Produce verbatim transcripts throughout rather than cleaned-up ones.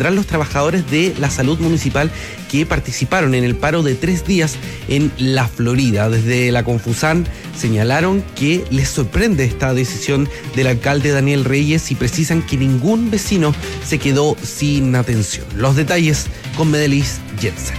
tendrán los trabajadores de la salud municipal que participaron en el paro de tres días en La Florida. Desde la Confusan señalaron que les sorprende esta decisión del alcalde Daniel Reyes y precisan que ningún vecino se quedó sin atención. Los detalles con Medelis Jensen.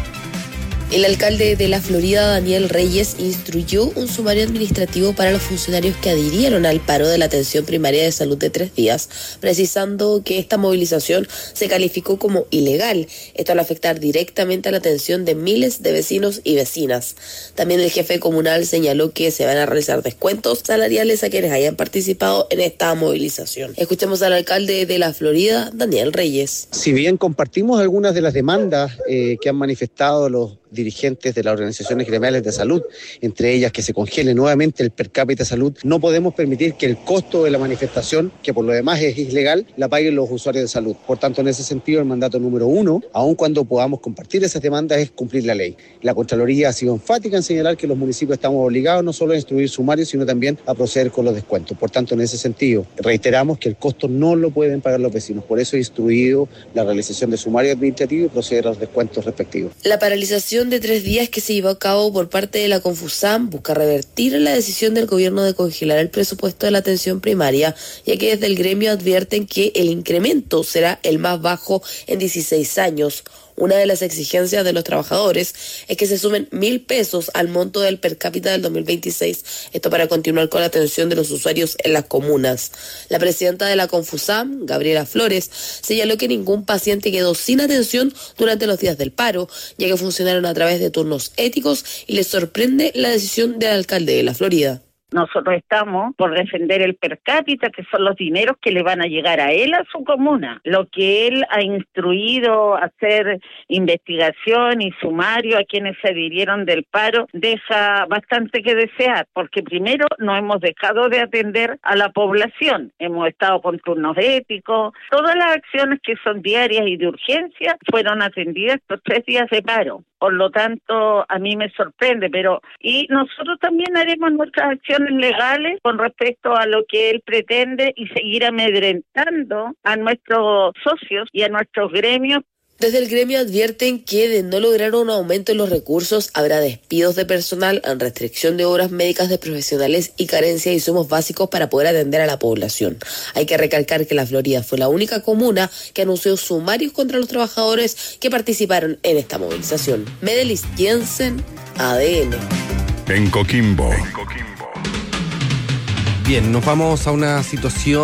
El alcalde de La Florida, Daniel Reyes, instruyó un sumario administrativo para los funcionarios que adhirieron al paro de la atención primaria de salud de tres días, precisando que esta movilización se calificó como ilegal. Esto al afectar directamente a la atención de miles de vecinos y vecinas. También el jefe comunal señaló que se van a realizar descuentos salariales a quienes hayan participado en esta movilización. Escuchemos al alcalde de La Florida, Daniel Reyes. Si bien compartimos algunas de las demandas eh, que han manifestado los dirigentes de las organizaciones gremiales de salud, entre ellas que se congele nuevamente el per cápita salud, no podemos permitir que el costo de la manifestación, que por lo demás es ilegal, la paguen los usuarios de salud. Por tanto, en ese sentido, el mandato número uno, aun cuando podamos compartir esas demandas, es cumplir la ley. La Contraloría ha sido enfática en señalar que los municipios estamos obligados no solo a instruir sumarios, sino también a proceder con los descuentos. Por tanto, en ese sentido, reiteramos que el costo no lo pueden pagar los vecinos. Por eso he instruido la realización de sumario administrativo y proceder a los descuentos respectivos. La paralización de tres días que se llevó a cabo por parte de la Confusan busca revertir la decisión del gobierno de congelar el presupuesto de la atención primaria, ya que desde el gremio advierten que el incremento será el más bajo en dieciséis años. Una de las exigencias de los trabajadores es que se sumen mil pesos al monto del per cápita del dos mil veintiséis, esto para continuar con la atención de los usuarios en las comunas. La presidenta de la Confusan, Gabriela Flores, señaló que ningún paciente quedó sin atención durante los días del paro, ya que funcionaron a través de turnos éticos y les sorprende la decisión del alcalde de La Florida. Nosotros estamos por defender el per cápita, que son los dineros que le van a llegar a él, a su comuna. Lo que él ha instruido a hacer investigación y sumario a quienes se adhirieron del paro deja bastante que desear, porque primero no hemos dejado de atender a la población. Hemos estado con turnos éticos. Todas las acciones que son diarias y de urgencia fueron atendidas estos tres días de paro. Por lo tanto, a mí me sorprende, pero y nosotros también haremos nuestras acciones legales con respecto a lo que él pretende y seguir amedrentando a nuestros socios y a nuestros gremios. Desde el gremio advierten que de no lograr un aumento en los recursos habrá despidos de personal, restricción de horas médicas de profesionales y carencia de insumos básicos para poder atender a la población. Hay que recalcar que La Florida fue la única comuna que anunció sumarios contra los trabajadores que participaron en esta movilización. Medelis Jensen, A D N. En Coquimbo. Bien, nos vamos a una situación